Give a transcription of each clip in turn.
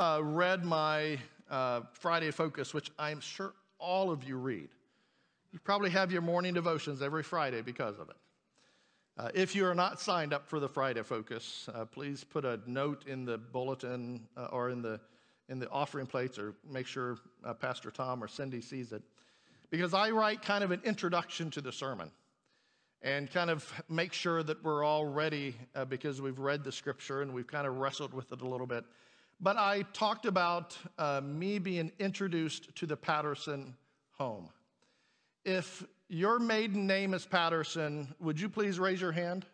read my Friday Focus, which I'm sure all of you read, you probably have your morning devotions every Friday because of it. If you are not signed up for the Friday Focus, please put a note in the bulletin or in the offering plates, or make sure Pastor Tom or Cindy sees it, because I write kind of an introduction to the sermon and kind of make sure that we're all ready because we've read the scripture and we've kind of wrestled with it a little bit. But I talked about me being introduced to the Patterson home. If your maiden name is Patterson, would you please raise your hand?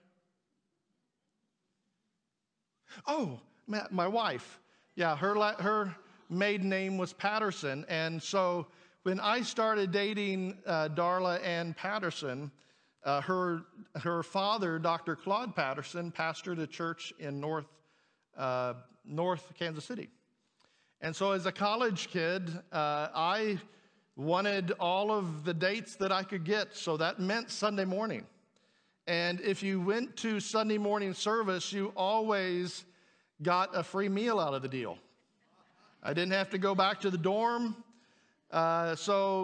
Oh, my wife. Yeah, her maiden name was Patterson. And so when I started dating Darla Ann Patterson, her father, Dr. Claude Patterson, pastored a church in North Kansas City. And so as a college kid, I wanted all of the dates that I could get, so that meant Sunday morning. And if you went to Sunday morning service, you always got a free meal out of the deal. I didn't have to go back to the dorm, but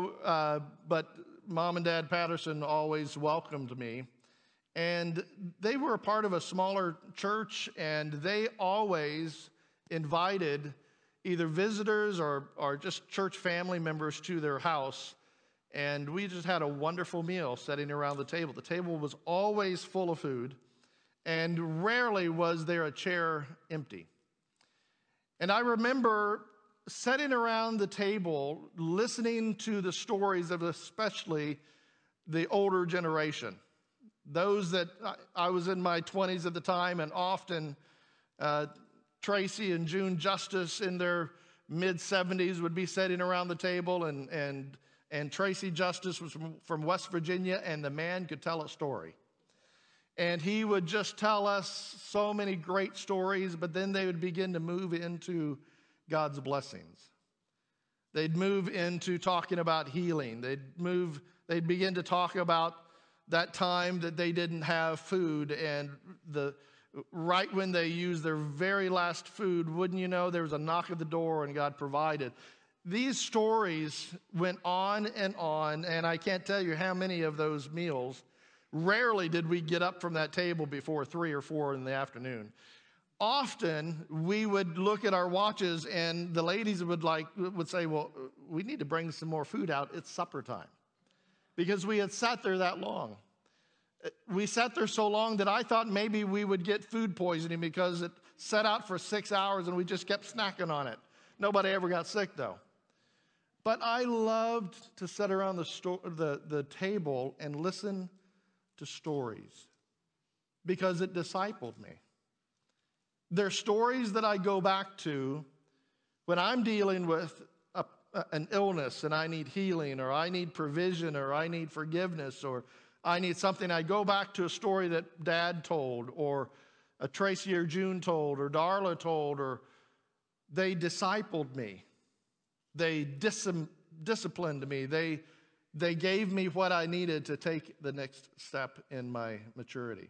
Mom and Dad Patterson always welcomed me. And they were a part of a smaller church, and they always invited either visitors or just church family members to their house. And we just had a wonderful meal sitting around the table. The table was always full of food, and rarely was there a chair empty. And I remember sitting around the table listening to the stories of especially the older generation. Those that I was in my 20s at the time, and often Tracy and June Justice in their mid-70s would be sitting around the table, and Tracy Justice was from West Virginia, and the man could tell a story. And he would just tell us so many great stories, but then they would begin to move into God's blessings. They'd move into talking about healing. They'd begin to talk about that time that they didn't have food, and right when they used their very last food, wouldn't you know, there was a knock at the door and God provided. These stories went on, and I can't tell you how many of those meals. Rarely did we get up from that table before 3 or 4 in the afternoon. Often we would look at our watches, and the ladies would say, well, we need to bring some more food out. It's supper time. Because we had sat there that long. We sat there so long that I thought maybe we would get food poisoning because it sat out for 6 hours and we just kept snacking on it. Nobody ever got sick, though. But I loved to sit around the table and listen to stories because it discipled me. They're stories that I go back to when I'm dealing with an illness and I need healing, or I need provision, or I need forgiveness, or I need something. I go back to a story that Dad told, or a Tracy or June told, or Darla told, or they discipled me. They disciplined me. They gave me what I needed to take the next step in my maturity.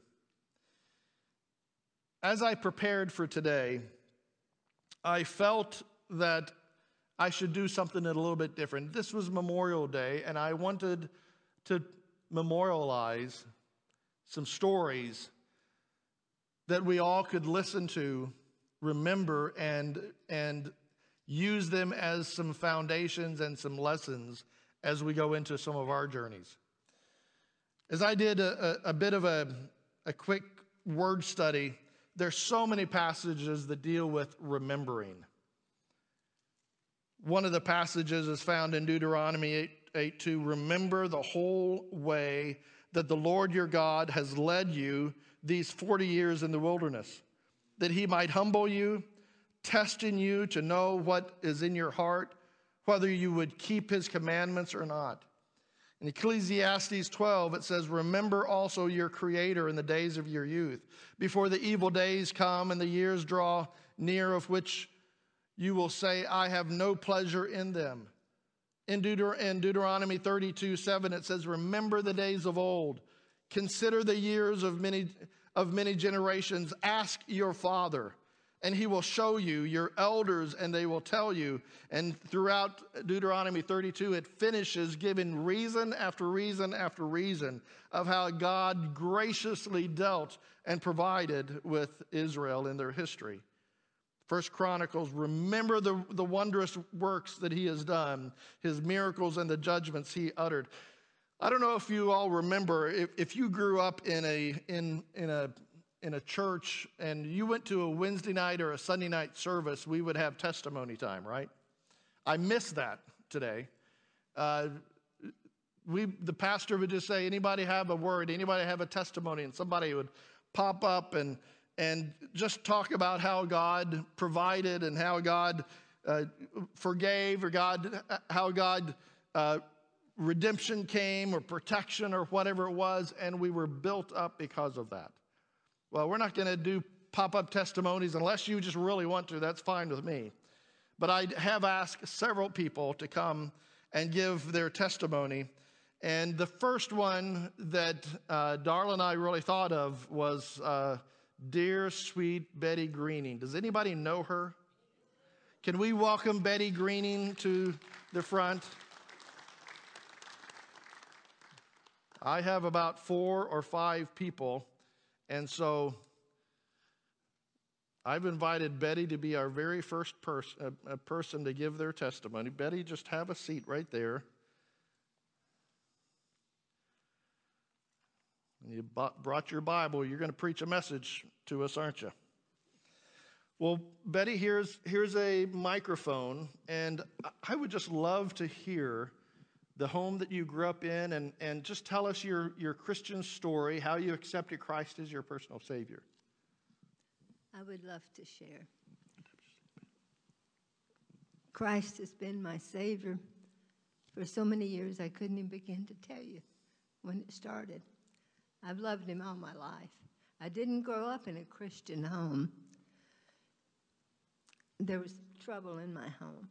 As I prepared for today, I felt that I should do something a little bit different. This was Memorial Day, and I wanted to memorialize some stories that we all could listen to, remember, and use them as some foundations and some lessons as we go into some of our journeys. As I did a bit of a quick word study, there's so many passages that deal with remembering. One of the passages is found in Deuteronomy 8:2. Remember the whole way that the Lord your God has led you these 40 years in the wilderness, that he might humble you, testing you to know what is in your heart, whether you would keep his commandments or not. In Ecclesiastes 12, it says, remember also your Creator in the days of your youth, before the evil days come and the years draw near, of which you will say, I have no pleasure in them. In Deuteronomy 32:7, it says, remember the days of old. Consider the years of many generations. Ask your father, and he will show you, your elders, and they will tell you. And throughout Deuteronomy 32, it finishes giving reason after reason after reason of how God graciously dealt and provided with Israel in their history. First Chronicles, remember the wondrous works that he has done, his miracles and the judgments he uttered. I don't know if you all remember, if you grew up in a church and you went to a Wednesday night or a Sunday night service, we would have testimony time, right? I miss that today. The pastor would just say, anybody have a word, anybody have a testimony, and somebody would pop up and just talk about how God provided and how God forgave, or how God redemption came, or protection, or whatever it was, and we were built up because of that. Well, we're not going to do pop-up testimonies unless you just really want to. That's fine with me. But I have asked several people to come and give their testimony. And the first one that Darla and I really thought of was dear, sweet Betty Greening. Does anybody know her? Can we welcome Betty Greening to the front? I have about 4 or 5 people, and so I've invited Betty to be our very first person to give their testimony. Betty, just have a seat right there. You brought your Bible. You're going to preach a message to us, aren't you? Well, Betty, here's a microphone, and I would just love to hear the home that you grew up in, and just tell us your Christian story, how you accepted Christ as your personal Savior. I would love to share. Christ has been my Savior for so many years I couldn't even begin to tell you when it started. I've loved him all my life. I didn't grow up in a Christian home. There was trouble in my home.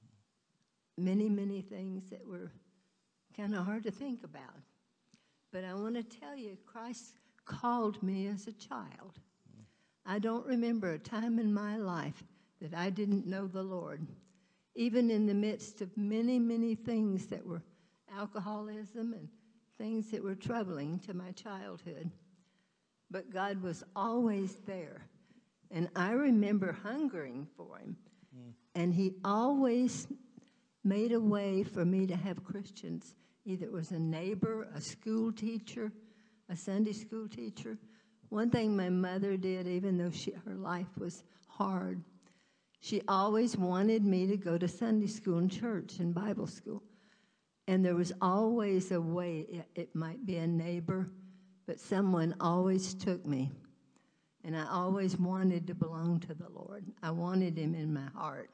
Many, many things that were kind of hard to think about. But I want to tell you, Christ called me as a child. I don't remember a time in my life that I didn't know the Lord. Even in the midst of many, many things that were alcoholism and things that were troubling to my childhood. But God was always there. And I remember hungering for him. And he always made a way for me to have Christians. Either it was a neighbor, a school teacher, a Sunday school teacher. One thing my mother did, even though her life was hard, she always wanted me to go to Sunday school and church and Bible school. And there was always a way. It might be a neighbor, but someone always took me. And I always wanted to belong to the Lord. I wanted him in my heart.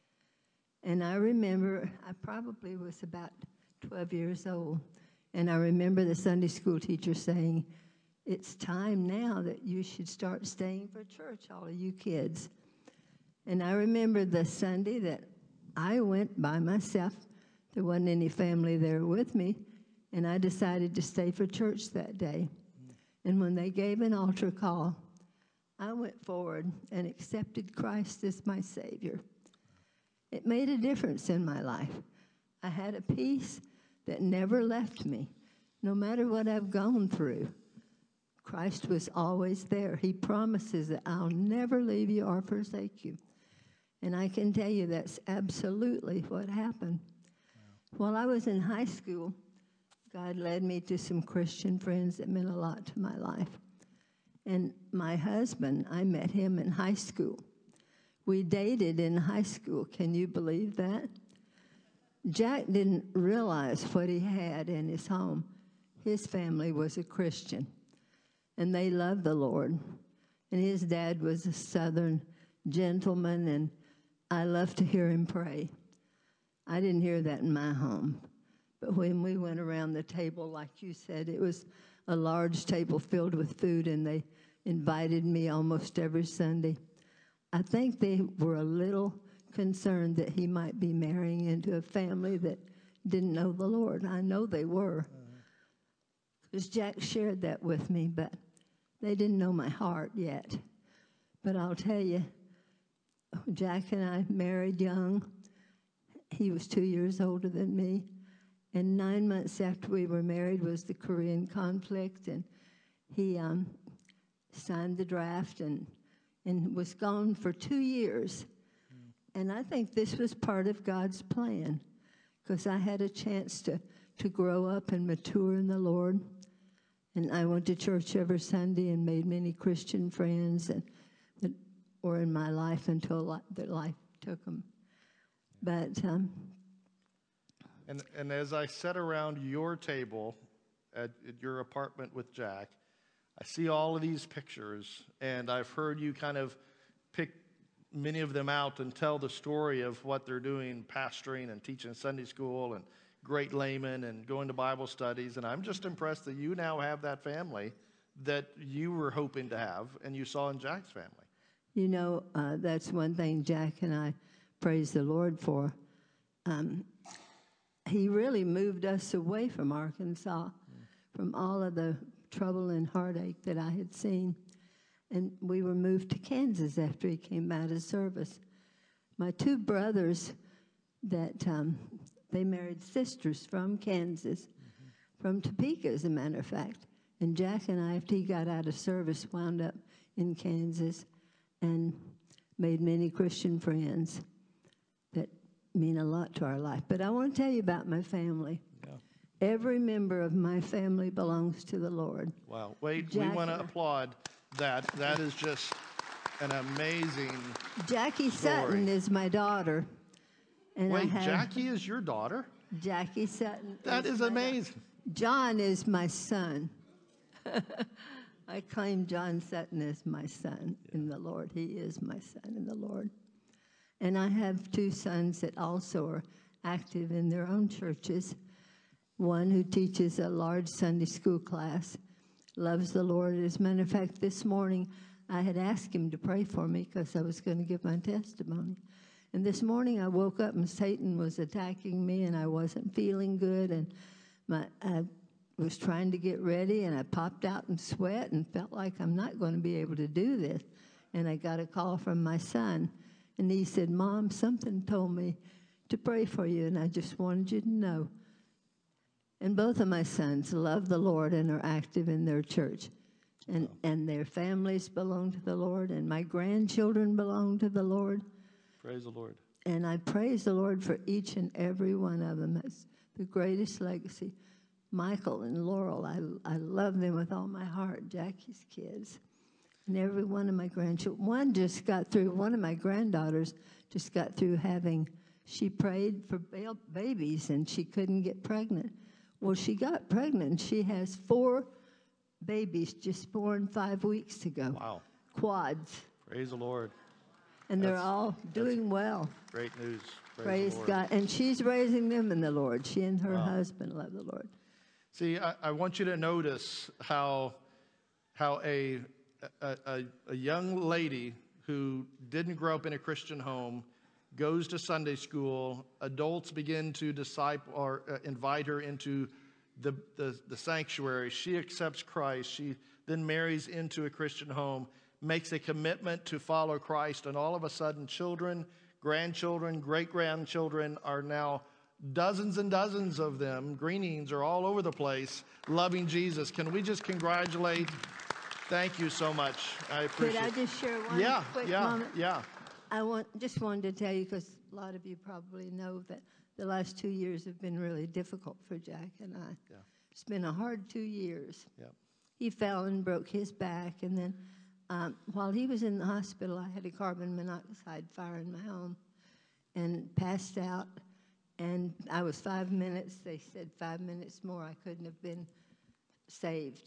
And I remember, I probably was about 12 years old, and I remember the Sunday school teacher saying, it's time now that you should start staying for church, all of you kids. And I remember the Sunday that I went by myself. There wasn't any family there with me, and I decided to stay for church that day. And when they gave an altar call, I went forward and accepted Christ as my Savior. It made a difference in my life. I had a peace that never left me, no matter what I've gone through. Christ was always there. He promises that I'll never leave you or forsake you. And I can tell you that's absolutely what happened. Wow. While I was in high school, God led me to some Christian friends that meant a lot to my life. And my husband, I met him in high school. We dated in high school. Can you believe that? Jack didn't realize what he had in his home. His family was a Christian, and they loved the Lord. And his dad was a Southern gentleman, and I loved to hear him pray. I didn't hear that in my home. But when we went around the table, like you said, it was a large table filled with food, and they invited me almost every Sunday. I think they were a little concerned that he might be marrying into a family that didn't know the Lord. I know they were, because Jack shared that with me, but they didn't know my heart yet. But I'll tell you, Jack and I married young. He was 2 years older than me. And 9 months after we were married was the Korean conflict, and he signed the draft and was gone for 2 years. And I think this was part of God's plan, because I had a chance to grow up and mature in the Lord. And I went to church every Sunday and made many Christian friends that were in my life until that life took them. But And as I sat around your table at your apartment with Jack, I see all of these pictures, and I've heard you kind of pick many of them out and tell the story of what they're doing, pastoring and teaching Sunday school and Great Layman and going to Bible studies. And I'm just impressed that you now have that family that you were hoping to have and you saw in Jack's family. you know, that's one thing Jack and I praise the Lord for. He really moved us away from Arkansas, from all of the trouble and heartache that I had seen. And we were moved to Kansas after he came out of service. My two brothers, they married sisters from Kansas, from Topeka, as a matter of fact. And Jack and I, after he got out of service, wound up in Kansas and made many Christian friends that mean a lot to our life. But I want to tell you about my family. Yeah. Every member of my family belongs to the Lord. Wow. Wait, we want to applaud that. That is just an amazing Jackie story. Sutton is my daughter. And wait, Jackie is your daughter? Jackie Sutton. That is amazing. John is my son. I claim John Sutton as my son in the Lord. He is my son in the Lord. And I have two sons that also are active in their own churches. One who teaches a large Sunday school class, loves the Lord. As a matter of fact, this morning I had asked him to pray for me because I was going to give my testimony. And this morning I woke up and Satan was attacking me and I wasn't feeling good. And I was trying to get ready and I popped out in sweat and felt like I'm not going to be able to do this. And I got a call from my son. And he said, Mom, something told me to pray for you, and I just wanted you to know. And both of my sons love the Lord and are active in their church. And their families belong to the Lord, and my grandchildren belong to the Lord. Praise the Lord. And I praise the Lord for each and every one of them. That's the greatest legacy. Michael and Laurel, I love them with all my heart, Jackie's kids. And every one of my grandchildren. One of my granddaughters just got through she prayed for babies and she couldn't get pregnant. Well, she got pregnant and she has 4 babies just born 5 weeks ago. Wow. Quads. Praise the Lord. And they're all doing well. Great news. Praise God. And she's raising them in the Lord. She and her husband love the Lord. See, I want you to notice how a young lady who didn't grow up in a Christian home goes to Sunday school. Adults begin to disciple or invite her into the sanctuary. She accepts Christ. She then marries into a Christian home, makes a commitment to follow Christ, and all of a sudden children, grandchildren, great-grandchildren are now dozens and dozens of them. Greenings are all over the place loving Jesus. Can we just congratulate? Thank you so much. I appreciate it. Could I just share one quick moment? Yeah. Just wanted to tell you, because a lot of you probably know that the last 2 years have been really difficult for Jack and I. Yeah. It's been a hard 2 years. Yeah. He fell and broke his back, and then while he was in the hospital, I had a carbon monoxide fire in my home and passed out. And I was 5 minutes. They said 5 minutes more, I couldn't have been saved.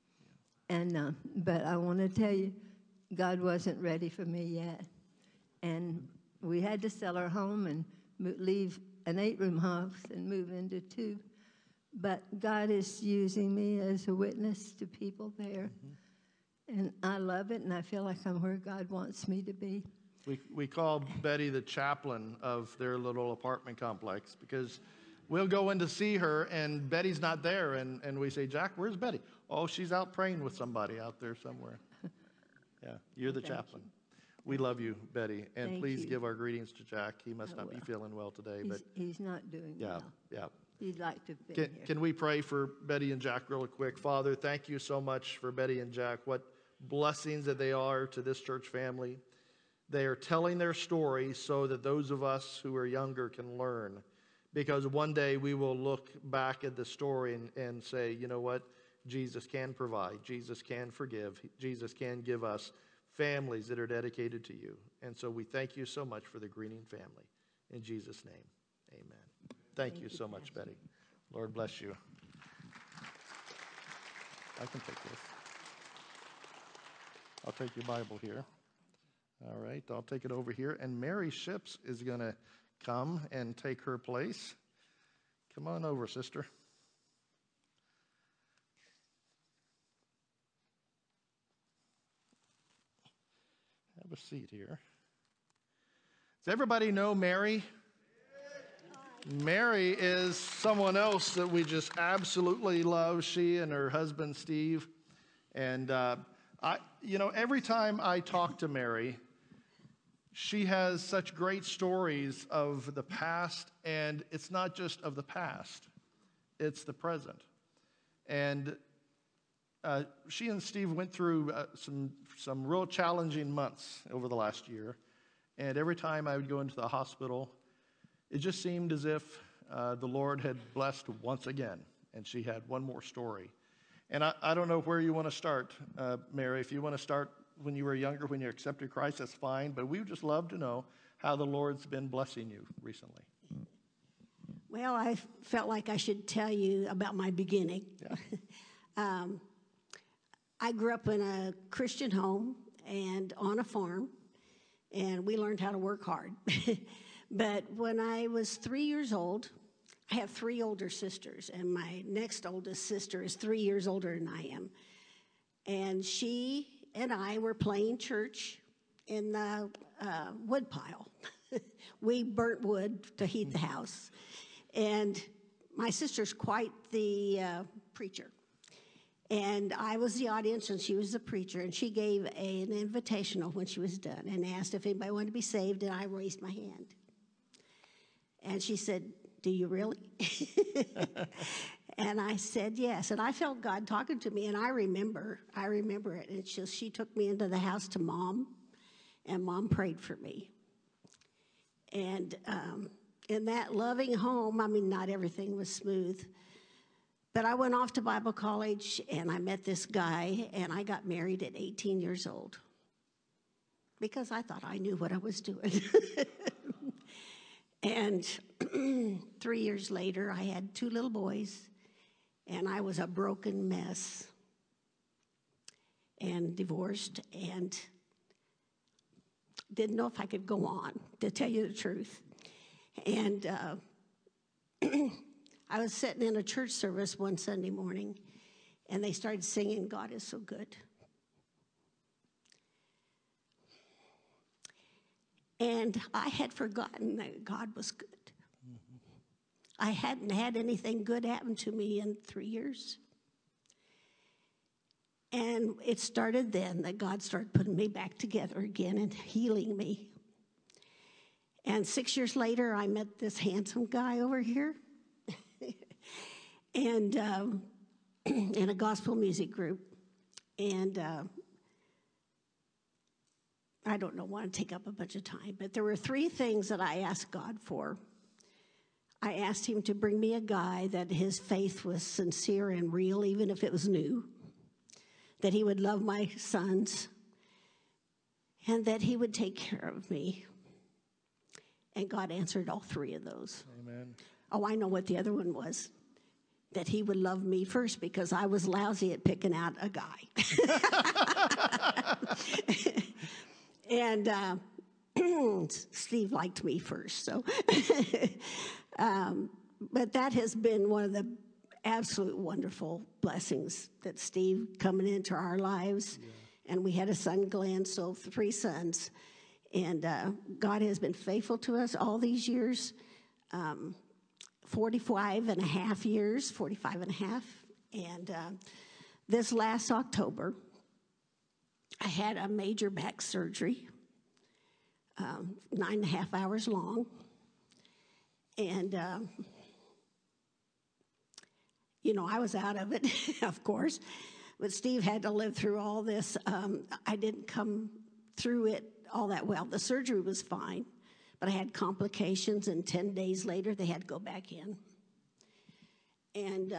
And but I want to tell you, God wasn't ready for me yet. And we had to sell our home and leave an 8-room house and move into 2. But God is using me as a witness to people there. Mm-hmm. And I love it, and I feel like I'm where God wants me to be. We call Betty the chaplain of their little apartment complex, because we'll go in to see her, and Betty's not there, and we say, Jack, where's Betty? Oh, she's out praying with somebody out there somewhere. Yeah, you're the chaplain. We love you, Betty. And Thank please you. give our greetings to Jack. He must I not be will. feeling well today. But He's not doing yeah, well. yeah. He'd like to have been here. Can we pray for Betty and Jack real quick? Father, thank you so much for Betty and Jack. What blessings that they are to this church family. They are telling their story so that those of us who are younger can learn. Because one day we will look back at the story and say, you know what? Jesus can provide. Jesus can forgive. Jesus can give us families that are dedicated to you. And so we thank you so much for the Greening family. In Jesus' name, amen. Thank you so much, Betty. Lord bless you. I can take this. I'll take your Bible here. All right, I'll take it over here. And Mary Ships is going to come and take her place. Come on over, sister. Have a seat here. Does everybody know Mary? Mary is someone else that we just absolutely love. She and her husband, Steve. And, every time I talk to Mary, she has such great stories of the past. And it's not just of the past, it's the present. And she and Steve went through some real challenging months over the last year. And every time I would go into the hospital, it just seemed as if the Lord had blessed once again, and she had one more story. And I don't know where you want to start, Mary. If you want to start when you were younger, when you accepted Christ, that's fine. But we would just love to know how the Lord's been blessing you recently. Well, I felt like I should tell you about my beginning. Yeah. I grew up in a Christian home and on a farm, and we learned how to work hard. But when I was 3 years old, I have 3 older sisters, and my next oldest sister is 3 years older than I am. And she and I were playing church in the wood pile. We burnt wood to heat the house. And my sister's quite the preacher. And I was the audience, and she was the preacher. And she gave an invitational when she was done and asked if anybody wanted to be saved, and I raised my hand. And she said, "Do you really?" And I said yes. And I felt God talking to me, and I remember it. And she took me into the house to Mom, and Mom prayed for me. And in that loving home, I mean, not everything was smooth. But I went off to Bible college, and I met this guy, and I got married at 18 years old because I thought I knew what I was doing. And 3 years later, I had 2 little boys, and I was a broken mess and divorced and didn't know if I could go on, to tell you the truth. And I was sitting in a church service one Sunday morning, and they started singing, "God is so good." And I had forgotten that God was good. Mm-hmm. I hadn't had anything good happen to me in 3 years. And it started then that God started putting me back together again and healing me. And 6 years later, I met this handsome guy over here. And in a gospel music group. And I don't know, want to take up a bunch of time, but there were 3 things that I asked God for. I asked him to bring me a guy that his faith was sincere and real, even if it was new, that he would love my sons, and that he would take care of me. And God answered all 3 of those. Amen. Oh, I know what the other one was. That he would love me first because I was lousy at picking out a guy. And Steve liked me first, so. But that has been one of the absolute wonderful blessings that Steve coming into our lives. Yeah. And we had a son, Glenn, so 3 sons. And God has been faithful to us all these years. 45 and a half. And this last October, I had a major back surgery. 9.5 hours long. And, I was out of it, of course. But Steve had to live through all this. I didn't come through it all that well. The surgery was fine, but I had complications, and 10 days later, they had to go back in. And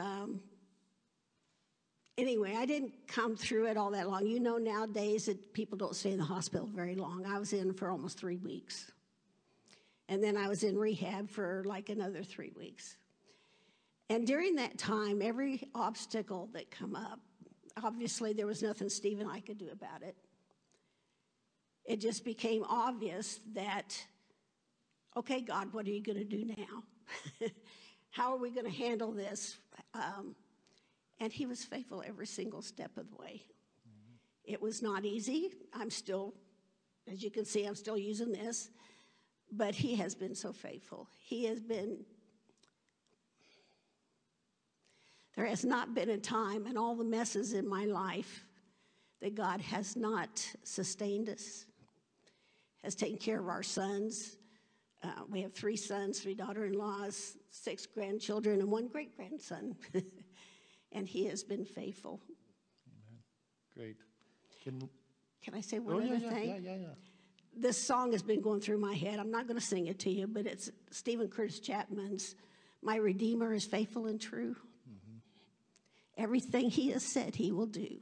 anyway, I didn't come through it all that long. Nowadays that people don't stay in the hospital very long. I was in for almost 3 weeks. And then I was in rehab for like another 3 weeks. And during that time, every obstacle that come up, obviously there was nothing Steve and I could do about it. It just became obvious that, okay, God, what are you going to do now? How are we going to handle this? And he was faithful every single step of the way. It was not easy. I'm still, as you can see, I'm still using this. But he has been so faithful. There has not been a time in all the messes in my life that God has not sustained us, has taken care of our sons. We have 3 sons, 3 daughter-in-laws, 6 grandchildren, and 1 great-grandson. And he has been faithful. Amen. Great. Can I say one other thing? Yeah. This song has been going through my head. I'm not going to sing it to you, but it's Stephen Curtis Chapman's "My Redeemer is Faithful and True." Mm-hmm. Everything he has said he will do.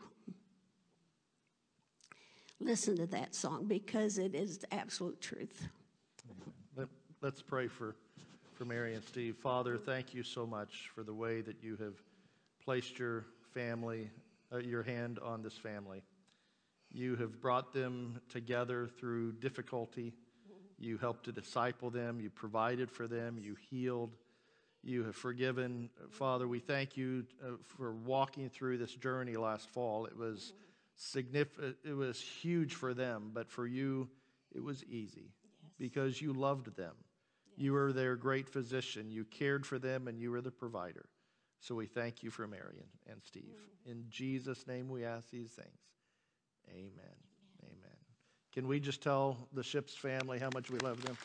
Listen to that song because it is the absolute truth. Let's pray for Mary and Steve. Father, thank you so much for the way that you have placed your family, your hand on this family. You have brought them together through difficulty. You helped to disciple them. You provided for them. You healed. You have forgiven. Father, we thank you for walking through this journey last fall. It was significant. It was huge for them, but for you, it was easy because you loved them. You were their great physician. You cared for them, and you were the provider. So we thank you for Marion and Steve. In Jesus' name we ask these things. Amen. Amen. Can we just tell the Ships family how much we love them?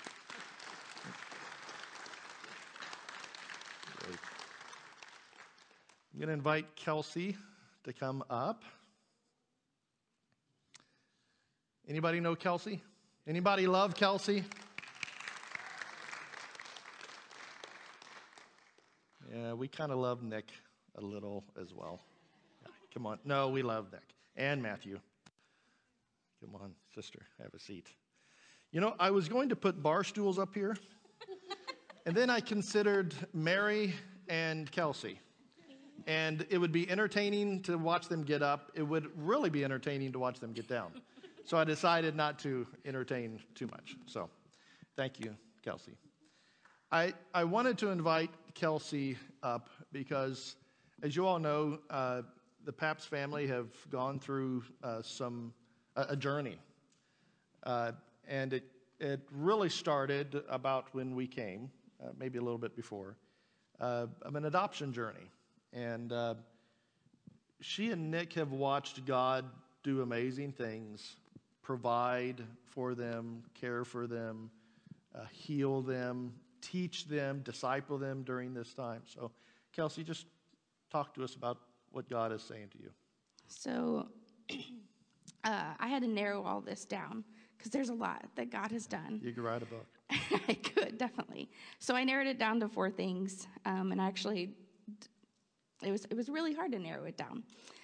Great. I'm going to invite Kelsey to come up. Anybody know Kelsey? Anybody love Kelsey? Yeah, we kind of love Nick a little as well. Yeah, come on. No, we love Nick and Matthew. Come on, sister, have a seat. I was going to put bar stools up here, and then I considered Mary and Kelsey. And it would be entertaining to watch them get up. It would really be entertaining to watch them get down. So I decided not to entertain too much. So thank you, Kelsey. I wanted to invite Kelsey up because, as you all know, the Paps family have gone through a journey. And it really started about when we came, maybe a little bit before, of an adoption journey. And she and Nick have watched God do amazing things, provide for them, care for them, heal them, teach them, disciple them during this time. So, Kelsey, just talk to us about what God is saying to you. So, I had to narrow all this down because there's a lot that God has done. You could write a book. I could, definitely. So I narrowed it down to 4 things, and actually, it was really hard to narrow it down.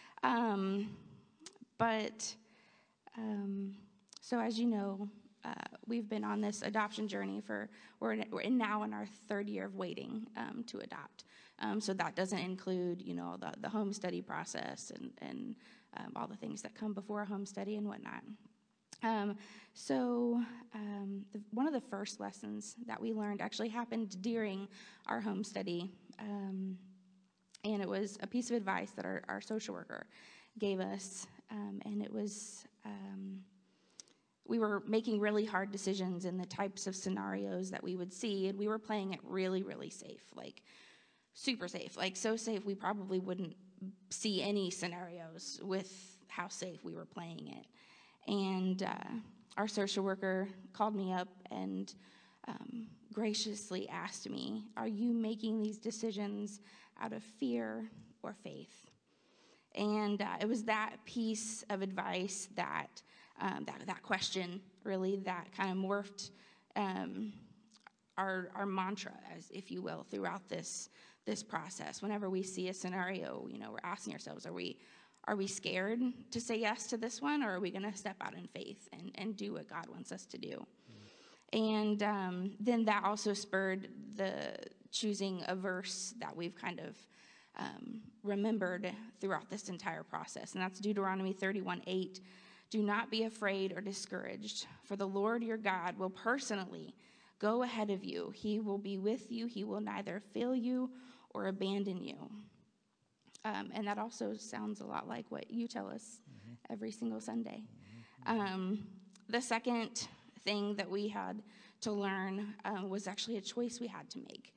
So as you know, we've been on this adoption journey we're now in our 3rd year of waiting to adopt. So that doesn't include, the home study process and all the things that come before a home study and whatnot. One of the first lessons that we learned actually happened during our home study, and it was a piece of advice that our social worker gave us, and it was we were making really hard decisions in the types of scenarios that we would see, and we were playing it really, really safe, like super safe, like so safe we probably wouldn't see any scenarios with how safe we were playing it. And our social worker called me up and graciously asked me, "Are you making these decisions out of fear or faith?" And it was that piece of advice that question really that kind of morphed our mantra, as if you will, throughout this process. Whenever we see a scenario, we're asking ourselves, are we scared to say yes to this one, or are we going to step out in faith and do what God wants us to do? And then that also spurred the choosing a verse that we've kind of remembered throughout this entire process, and that's Deuteronomy 31:8. "Do not be afraid or discouraged, for the Lord your God will personally go ahead of you. He will be with you. He will neither fail you or abandon you." And that also sounds a lot like what you tell us every single Sunday. The second thing that we had to learn was actually a choice we had to make.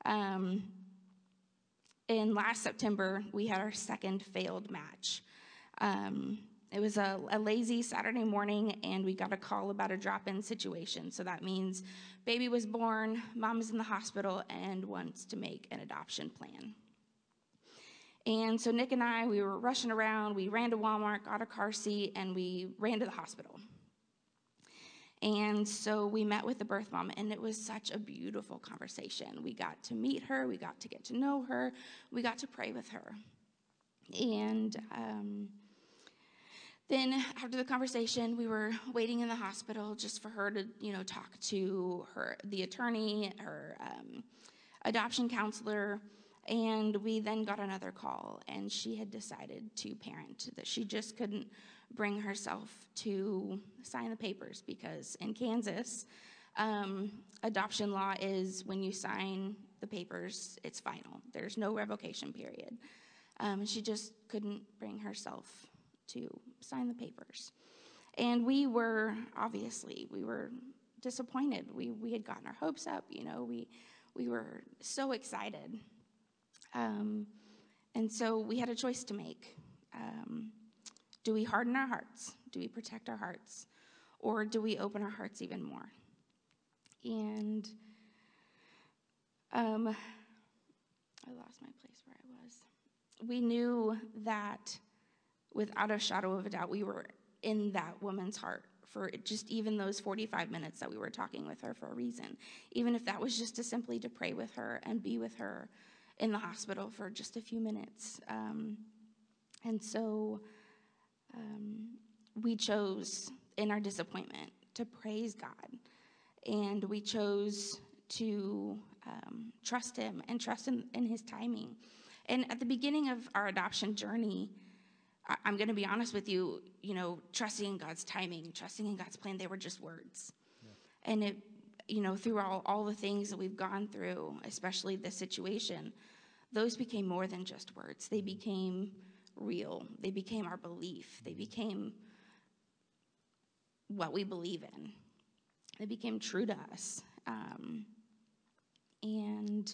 In last September, we had our second failed match. It was a lazy Saturday morning, and we got a call about a drop-in situation. So that means baby was born, mom is in the hospital, and wants to make an adoption plan. And so Nick and I, we were rushing around. We ran to Walmart, got a car seat, and we ran to the hospital. And so we met with the birth mom, and it was such a beautiful conversation. We got to meet her. We got to get to know her. We got to pray with her. And then after the conversation, we were waiting in the hospital just for her to, talk to the attorney, her adoption counselor. And we then got another call, and she had decided to parent, that she just couldn't bring herself to sign the papers, because in Kansas, adoption law is when you sign the papers, it's final. There's no revocation period. And she just couldn't bring herself to sign the papers. And we were disappointed. We had gotten our hopes up, we were so excited. And so we had a choice to make. Do we harden our hearts? Do we protect our hearts? Or do we open our hearts even more? And I lost my place where I was. We knew that without a shadow of a doubt, we were in that woman's heart for just even those 45 minutes that we were talking with her for a reason. Even if that was just simply to pray with her and be with her in the hospital for just a few minutes. And so we chose in our disappointment to praise God. And we chose to trust him and trust in his timing. And at the beginning of our adoption journey, I'm going to be honest with you, trusting in God's timing, trusting in God's plan, they were just words. Yeah. And it, through all the things that we've gone through, especially this situation, those became more than just words. They became real. They became our belief. They became what we believe in. They became true to us. And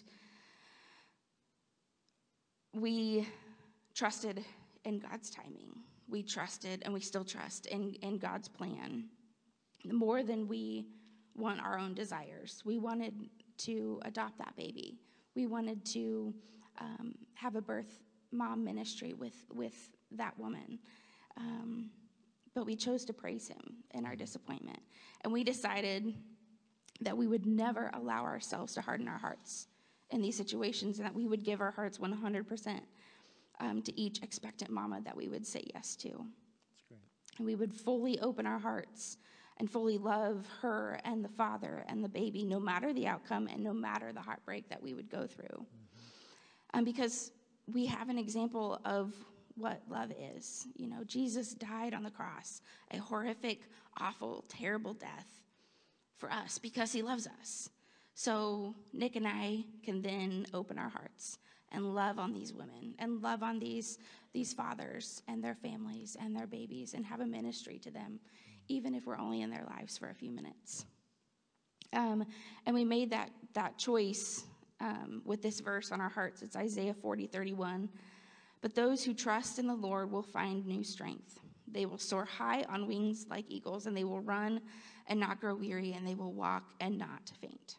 we trusted in God's timing. We trusted, and we still trust in God's plan more than we want our own desires. We wanted to adopt that baby. We wanted to have a birth mom ministry with that woman. But we chose to praise him in our disappointment. And we decided that we would never allow ourselves to harden our hearts in these situations, and that we would give our hearts 100% to each expectant mama that we would say yes to. That's great. And we would fully open our hearts and fully love her and the father and the baby, no matter the outcome and no matter the heartbreak that we would go through. Because we have an example of what love is. Jesus died on the cross, a horrific, awful, terrible death for us because he loves us. So Nick and I can then open our hearts and love on these women and love on these fathers and their families and their babies and have a ministry to them, even if we're only in their lives for a few minutes. And we made that choice with this verse on our hearts. It's Isaiah 40:31. But those who trust in the Lord will find new strength. They will soar high on wings like eagles, and they will run and not grow weary, and they will walk and not faint.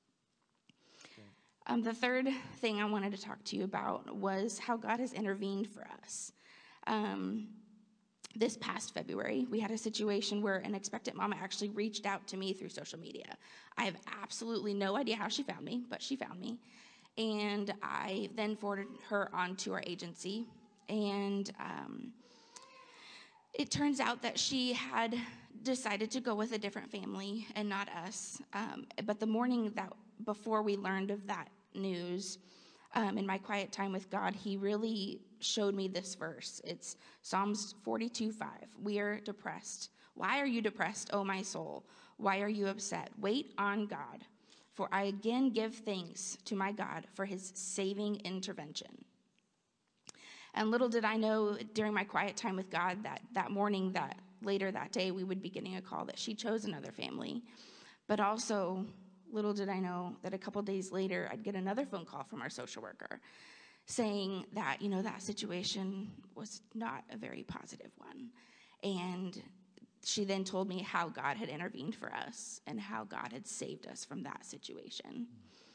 The third thing I wanted to talk to you about was how God has intervened for us. This past February, we had a situation where an expectant mama actually reached out to me through social media. I have absolutely no idea how she found me, but she found me. And I then forwarded her on to our agency. And it turns out that she had decided to go with a different family and not us. But the morning that before we learned of that news, in my quiet time with God, he really showed me this verse. It's Psalms 42:5. We are depressed. Why are you depressed, O my soul? Why are you upset? Wait on God, for I again give thanks to my God for his saving intervention. And little did I know during my quiet time with God that morning, that later that day, we would be getting a call that she chose another family. But also, little did I know that a couple days later, I'd get another phone call from our social worker saying that, that situation was not a very positive one. And she then told me how God had intervened for us and how God had saved us from that situation.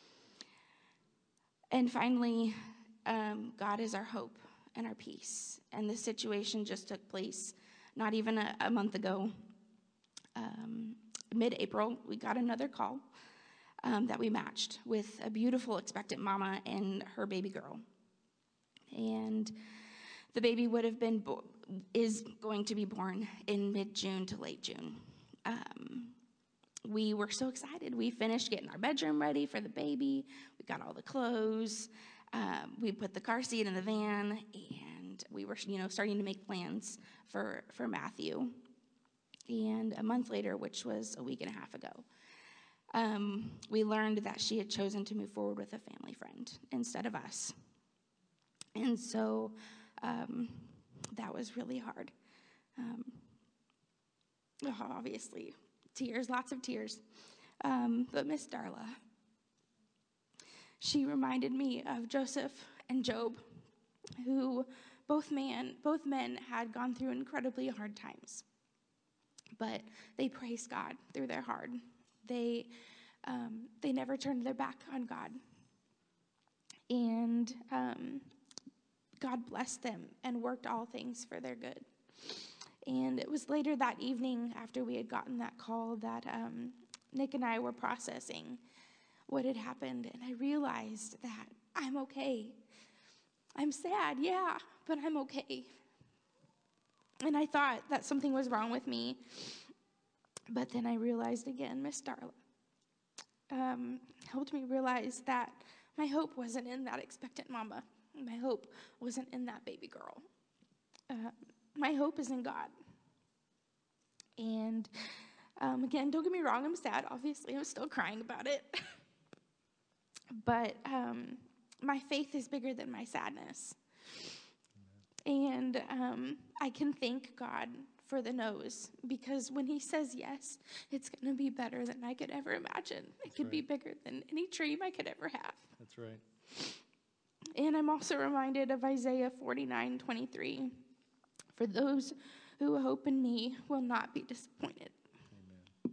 And finally, God is our hope and our peace. And this situation just took place not even a month ago. Mid-April, we got another call that we matched with a beautiful expectant mama and her baby girl. And the baby is going to be born in mid-June to late June. We were so excited. We finished getting our bedroom ready for the baby. We got all the clothes. We put the car seat in the van, and we were, starting to make plans for Matthew. And a month later, which was a week and a half ago, we learned that she had chosen to move forward with a family friend instead of us. And so that was really hard. Obviously, tears, lots of tears. But Miss Darla, she reminded me of Joseph and Job, who both men had gone through incredibly hard times. But they praised God through their hard. They never turned their back on God. And God blessed them and worked all things for their good. And it was later that evening, after we had gotten that call, that Nick and I were processing what had happened. And I realized that I'm okay. I'm sad, yeah, but I'm okay. And I thought that something was wrong with me. But then I realized again, Miss Darla helped me realize that my hope wasn't in that expectant mama. My hope wasn't in that baby girl. My hope is in God. And again, don't get me wrong, I'm sad. Obviously, I'm still crying about it. But my faith is bigger than my sadness. And I can thank God for the no's, because when he says yes, it's going to be better than I could ever imagine. It could be bigger than any dream I could ever have. That's right. And I'm also reminded of Isaiah 49:23. For those who hope in me will not be disappointed. Amen.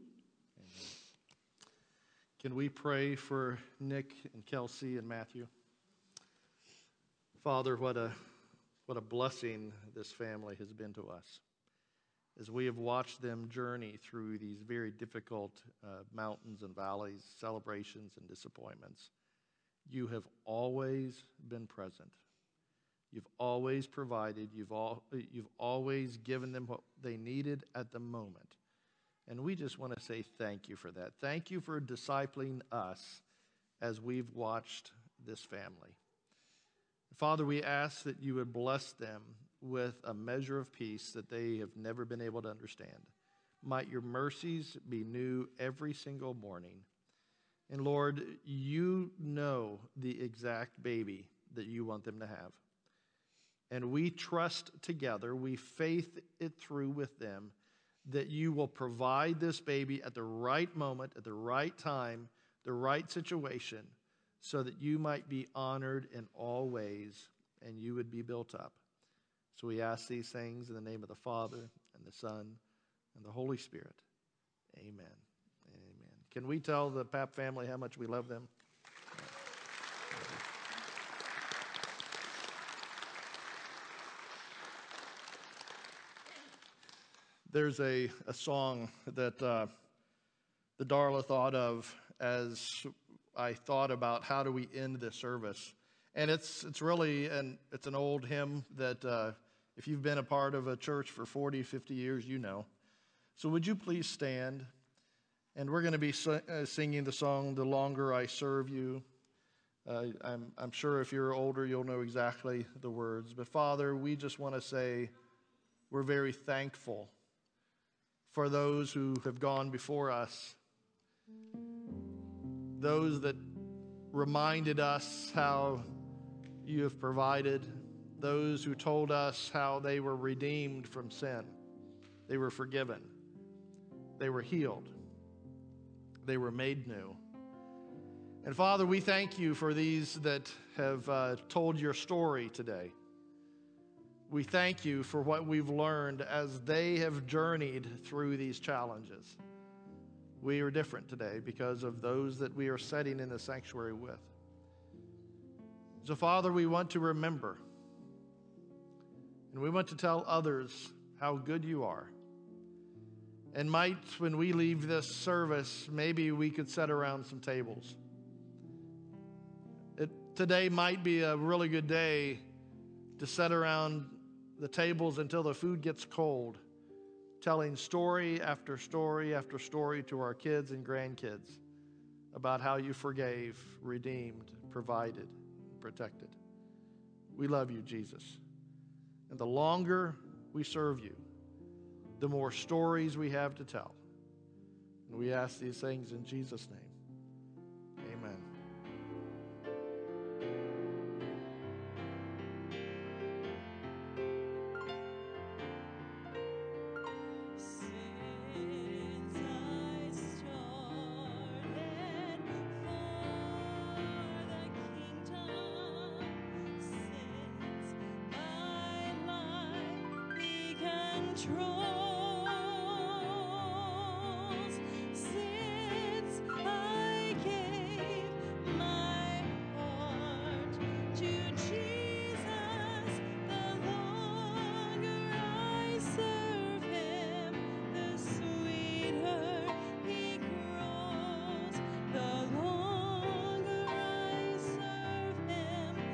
Can we pray for Nick and Kelsey and Matthew? Father, what a blessing this family has been to us, as we have watched them journey through these very difficult mountains and valleys, celebrations and disappointments. You have always been present. You've always provided. You've always given them what they needed at the moment. And we just want to say thank you for that. Thank you for discipling us as we've watched this family. Father, we ask that you would bless them with a measure of peace that they have never been able to understand. Might your mercies be new every single morning. And Lord, you know the exact baby that you want them to have. And we trust together, we faith it through with them, that you will provide this baby at the right moment, at the right time, the right situation, so that you might be honored in all ways and you would be built up. So we ask these things in the name of the Father, and the Son, and the Holy Spirit. Amen. Amen. Can we tell the Papp family how much we love them? There's a song that the Darla thought of as I thought about how do we end this service. And it's really an old hymn that if you've been a part of a church for 40, 50 years, you know. So would you please stand? And we're going to be singing the song, "The Longer I Serve You." I'm sure if you're older, you'll know exactly the words. But Father, we just want to say we're very thankful for those who have gone before us, those that reminded us how you have provided, those who told us how they were redeemed from sin, they were forgiven, they were healed, they were made new. And Father, we thank you for these that have told your story today. We thank you for what we've learned as they have journeyed through these challenges. We are different today because of those that we are sitting in the sanctuary with. So, Father, we want to remember, and we want to tell others how good you are. And might, when we leave this service, maybe we could sit around some tables. Today might be a really good day to sit around the tables until the food gets cold, telling story after story after story to our kids and grandkids about how you forgave, redeemed, provided, protected. We love you, Jesus. And the longer we serve you, the more stories we have to tell. And we ask these things in Jesus' name. Amen.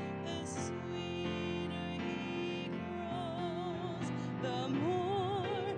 The more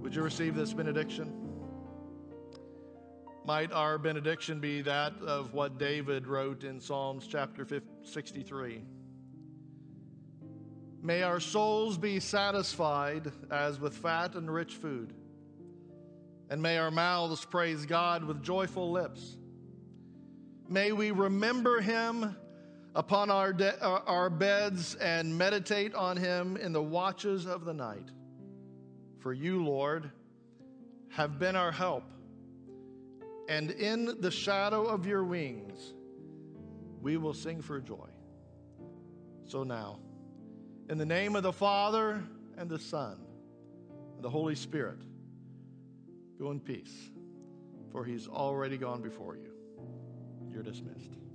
Would you receive this benediction? Might our benediction be that of what David wrote in Psalms chapter 63? May our souls be satisfied as with fat and rich food, and may our mouths praise God with joyful lips. May we remember him upon our beds and meditate on him in the watches of the night. For you, Lord, have been our help, and in the shadow of your wings we will sing for joy. So now, in the name of the Father and the Son and the Holy Spirit, go in peace, for he's already gone before you. You're dismissed.